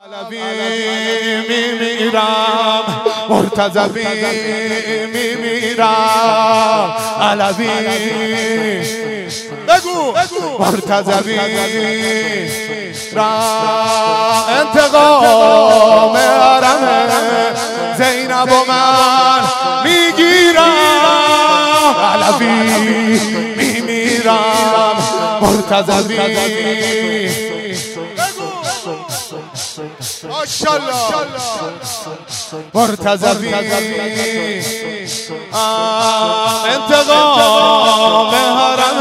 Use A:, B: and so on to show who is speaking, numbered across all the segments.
A: میمیرم مرتضوی میمیرم علوی بگو مرتضوی را انتقام حرم زینب و من میگیرم علوی میمیرم مرتضوی ماشاءالله مرتضوی انتقام حرم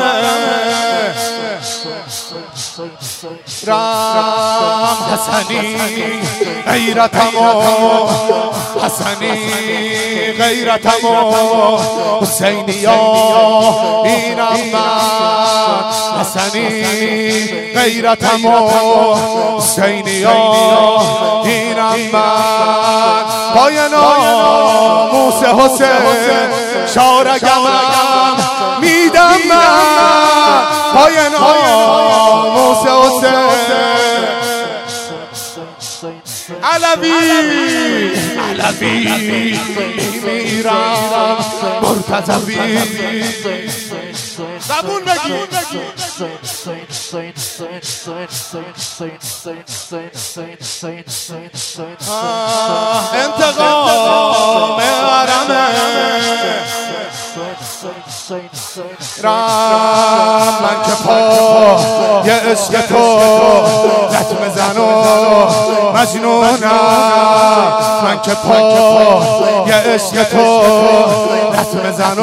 A: رام حسنی غیرتمو حسنی غیرتمو حسینیا اینم من حسنی غیرتمو حسینیا اینم من پای ناموس حسین شارگمم میدم من پای ناموس حسین علوی میمیرم مرتضوی زبون بگی انتقام حرمه من که پا یه عشق تو لطمه زن و مجنونم من که پا یه عشق تو لطمه زن و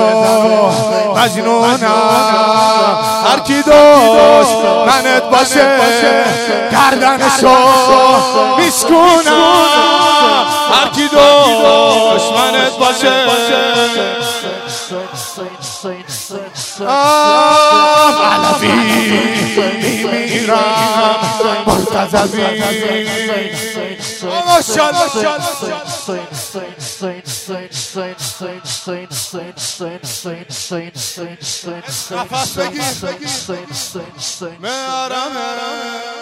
A: مجنونم هر کی دوست منت باشه گردنشو میشکونم هر کی دوست منت باشه علوی میمیرم مرتضوی ماشاءالله نفس بگیر